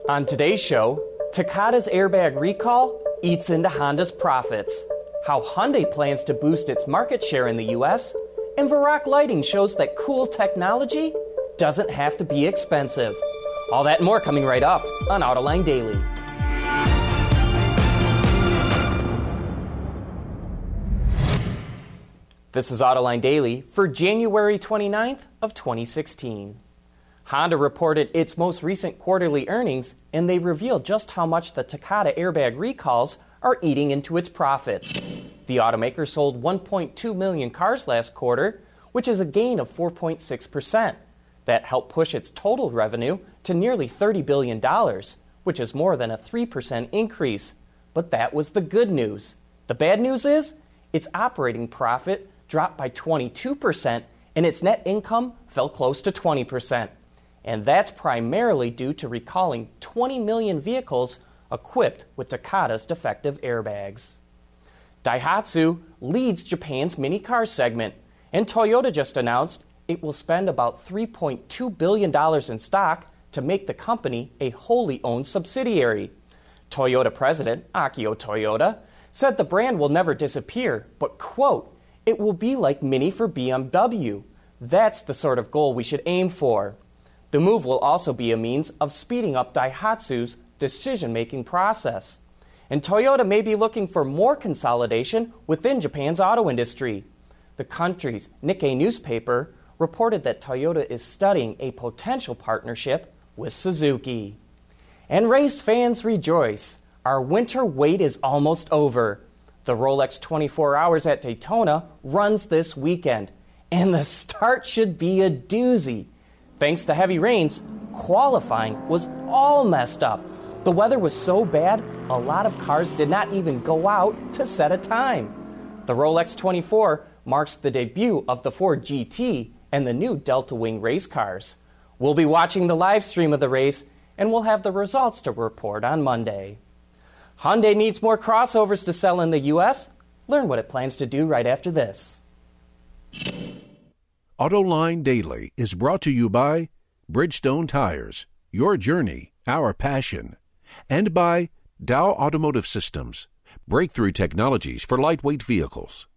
On today's show, Takata's airbag recall eats into Honda's profits, how Hyundai plans to boost its market share in the U.S., and Varroc Lighting shows that cool technology doesn't have to be expensive. All that and more coming right up on Autoline Daily. This is Autoline Daily for January 29th of 2016. Honda reported its most recent quarterly earnings, and they revealed just how much the Takata airbag recalls are eating into its profits. The automaker sold 1.2 million cars last quarter, which is a gain of 4.6%. That helped push its total revenue to nearly $30 billion, which is more than a 3% increase. But that was the good news. The bad news is its operating profit dropped by 22%, and its net income fell close to 20%. And that's primarily due to recalling 20 million vehicles equipped with Takata's defective airbags. Daihatsu leads Japan's mini car segment, and Toyota just announced it will spend about $3.2 billion in stock to make the company a wholly owned subsidiary. Toyota president Akio Toyoda said the brand will never disappear, but, quote, "It will be like Mini for BMW. That's the sort of goal we should aim for." The move will also be a means of speeding up Daihatsu's decision-making process. And Toyota may be looking for more consolidation within Japan's auto industry. The country's Nikkei newspaper reported that Toyota is studying a potential partnership with Suzuki. And race fans rejoice. Our winter wait is almost over. The Rolex 24 Hours at Daytona runs this weekend, and the start should be a doozy. Thanks to heavy rains, qualifying was all messed up. The weather was so bad, a lot of cars did not even go out to set a time. The Rolex 24 marks the debut of the Ford GT and the new Delta Wing race cars. We'll be watching the live stream of the race, and we'll have the results to report on Monday. Hyundai needs more crossovers to sell in the U.S. Learn what it plans to do right after this. Autoline Daily is brought to you by Bridgestone Tires, your journey, our passion, and by Dow Automotive Systems, breakthrough technologies for lightweight vehicles.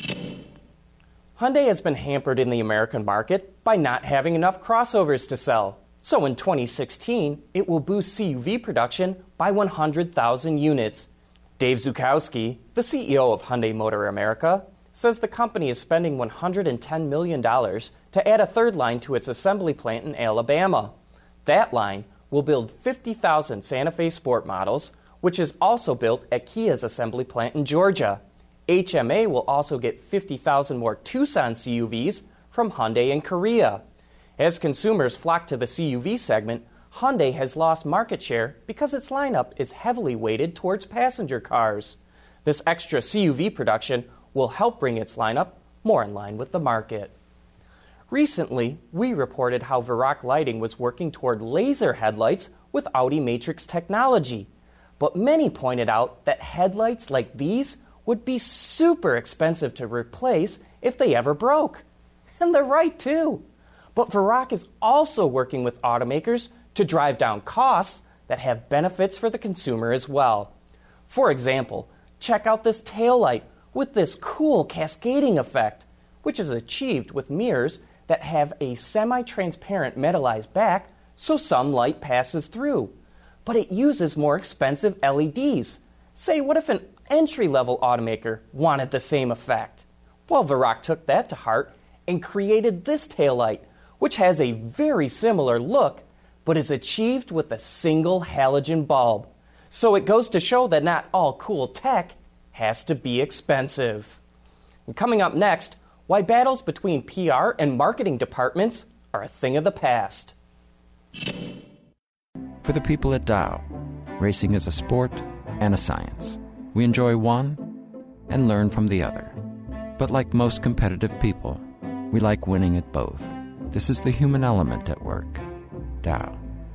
Hyundai has been hampered in the American market by not having enough crossovers to sell. So in 2016, it will boost CUV production by 100,000 units. Dave Zukowski, the CEO of Hyundai Motor America, says the company is spending $110 million to add a third line to its assembly plant in Alabama. That line will build 50,000 Santa Fe Sport models, which is also built at Kia's assembly plant in Georgia. HMA will also get 50,000 more Tucson CUVs from Hyundai in Korea. As consumers flock to the CUV segment, Hyundai has lost market share because its lineup is heavily weighted towards passenger cars. This extra CUV production will help bring its lineup more in line with the market. Recently, we reported how Varroc Lighting was working toward laser headlights with Audi Matrix technology. But many pointed out that headlights like these would be super expensive to replace if they ever broke. And they're right, too. But Varroc is also working with automakers to drive down costs that have benefits for the consumer as well. For example, check out this taillight with this cool cascading effect, which is achieved with mirrors that have a semi-transparent metallized back so some light passes through. But it uses more expensive LEDs. Say, what if an entry-level automaker wanted the same effect? Well, Varroc took that to heart and created this taillight, which has a very similar look, but is achieved with a single halogen bulb. So it goes to show that not all cool tech has to be expensive. And coming up next, why battles between PR and marketing departments are a thing of the past. For the people at Dow, racing is a sport and a science. We enjoy one and learn from the other. But like most competitive people, we like winning at both. This is the human element at work. Dow.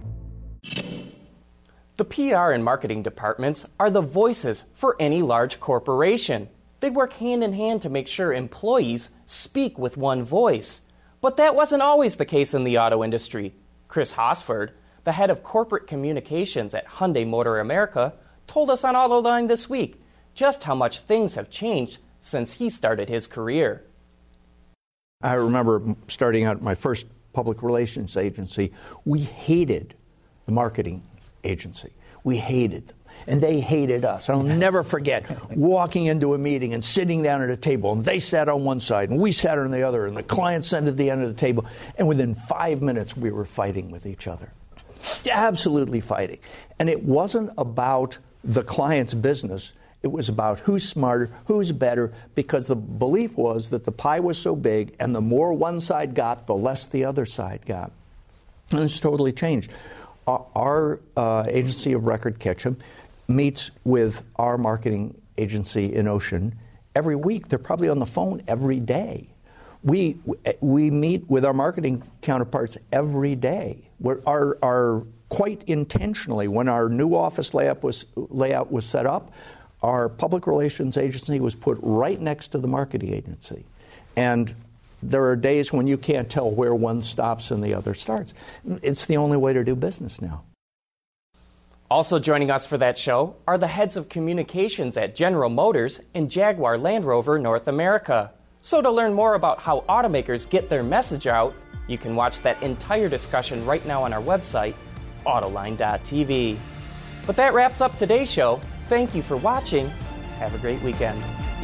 The PR and marketing departments are the voices for any large corporation. They work hand in hand to make sure employees speak with one voice. But that wasn't always the case in the auto industry. Chris Hosford, the head of corporate communications at Hyundai Motor America, told us on Autoline This Week just how much things have changed since he started his career. I remember starting out my first public relations agency, we hated the marketing agency. We hated them. And they hated us. I'll never forget walking into a meeting and sitting down at a table, and they sat on one side, and we sat on the other, and the client sat at the end of the table, and within 5 minutes we were fighting with each other. Absolutely fighting. And it wasn't about the client's business. It was about who's smarter, who's better, because the belief was that the pie was so big, and the more one side got, the less the other side got. And it's totally changed. Our agency of record, Ketchum, meets with our marketing agency in Ocean every week. They're probably on the phone every day. We meet with our marketing counterparts every day. Our quite intentionally, when our new office layout was set up, our public relations agency was put right next to the marketing agency. And there are days when you can't tell where one stops and the other starts. It's the only way to do business now. Also joining us for that show are the heads of communications at General Motors and Jaguar Land Rover North America. So to learn more about how automakers get their message out, you can watch that entire discussion right now on our website, Autoline.tv. But that wraps up today's show. Thank you for watching. Have a great weekend.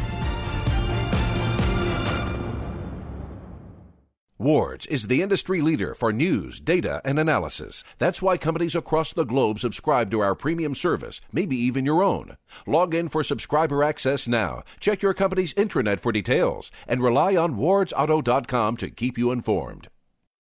Ward's is the industry leader for news, data, and analysis. That's why companies across the globe subscribe to our premium service, maybe even your own. Log in for subscriber access now. Check your company's intranet for details and rely on wardsauto.com to keep you informed.